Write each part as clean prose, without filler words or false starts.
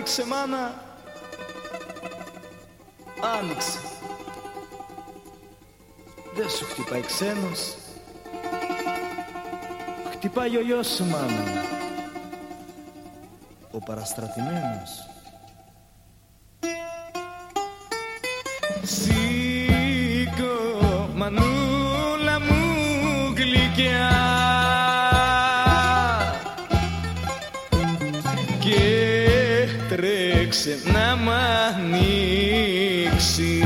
άνοιξε μάνα, άνοιξε. Δεν σου χτυπάει ξένος, χτυπάει ο γιος σου μάνα, ο παραστρατημένος. Σήκω μανούλα μου γλυκιά και τρέξε να μ' ανοίξεις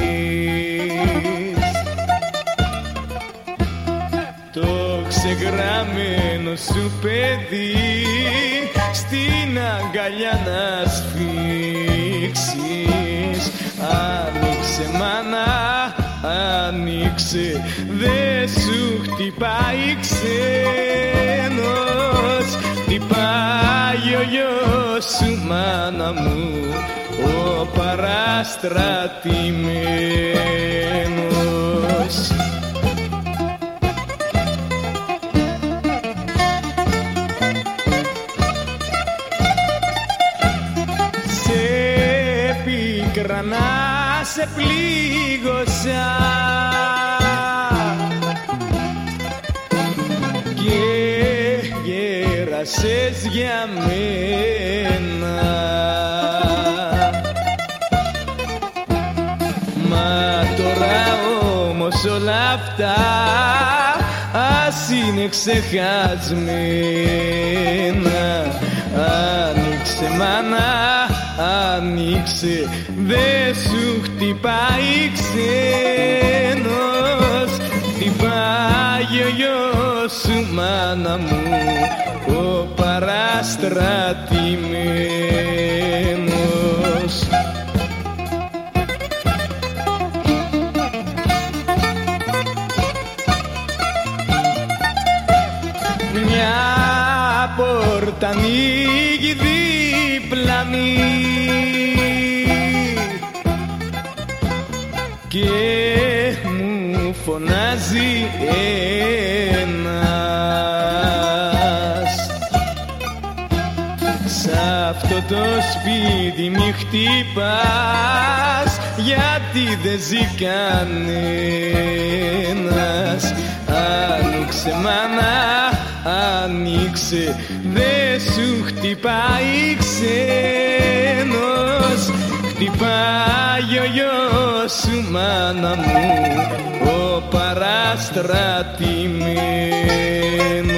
το ξεγραμμένο σου παιδί, στην αγκαλιά να σφίξεις. Άνοιξε μάνα, άνοιξε, δε σου χτυπάει ξένος, χτυπάει ο γιος σου μάνα μου, ο παραστρατημένος. Να σε πλήγωσα και γέρασες για μένα, μα τώρα όμως όλα αυτά ας είναι ξεχασμένα. Άνοιξε μάνα, άνοιξε, δε σου χτυπάει ξένος, χτυπάει ο γιος σου μάνα μου, ο παραστρατημένος. Μια πόρτα ανοίγει διπλανή και μου φωνάζει ένας, σ' αυτό το σπίτι μη χτυπάς, γιατί δεν ζει κανένας. Άνοιξε μάνα, άνοιξε, δε σου χτυπάει ξένος, χτυπάει ο γιος σου μάνα μου, ο παραστρατημένος.